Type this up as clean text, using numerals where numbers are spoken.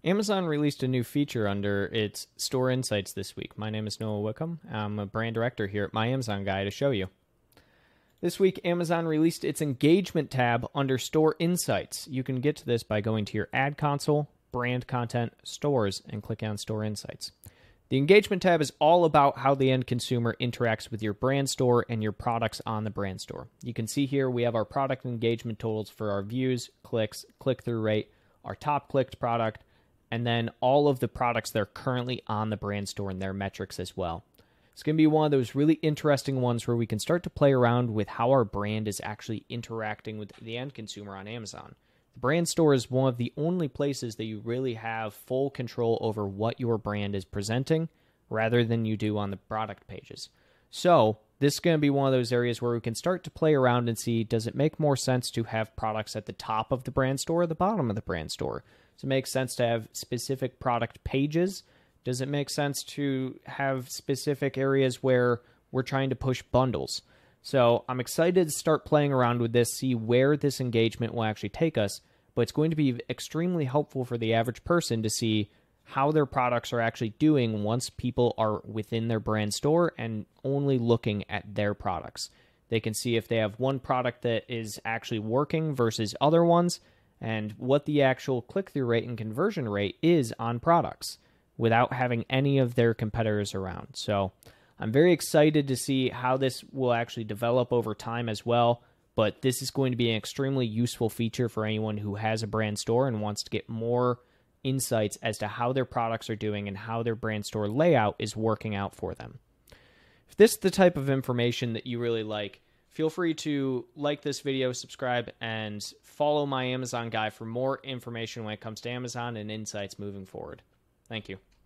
Amazon released a new feature under its Store Insights this week. My name is Noah Wickham. I'm a brand director here at My Amazon Guy to show you. This week, Amazon released its Engagement tab under Store Insights. You can get to this by going to your Ad Console, Brand Content, Stores, and click on Store Insights. The Engagement tab is all about how the end consumer interacts with your brand store and your products on the brand store. You can see here we have our product engagement totals for our views, clicks, click-through rate, our top clicked product, and then all of the products that are currently on the brand store and their metrics as well. It's going to be one of those really interesting ones where we can start to play around with how our brand is actually interacting with the end consumer on Amazon. The brand store is one of the only places that you really have full control over what your brand is presenting rather than you do on the product pages. So this is going to be one of those areas where we can start to play around and see, does it make more sense to have products at the top of the brand store or the bottom of the brand store? Does it make sense to have specific product pages? Does it make sense to have specific areas where we're trying to push bundles? So I'm excited to start playing around with this, see where this engagement will actually take us, but it's going to be extremely helpful for the average person to see how their products are actually doing once people are within their brand store and only looking at their products. They can see if they have one product that is actually working versus other ones and what the actual click-through rate and conversion rate is on products without having any of their competitors around. So I'm very excited to see how this will actually develop over time as well, but this is going to be an extremely useful feature for anyone who has a brand store and wants to get more insights as to how their products are doing and how their brand store layout is working out for them. If this is the type of information that you really like, feel free to like this video, subscribe, and follow My Amazon Guy for more information when it comes to Amazon and insights moving forward. Thank you.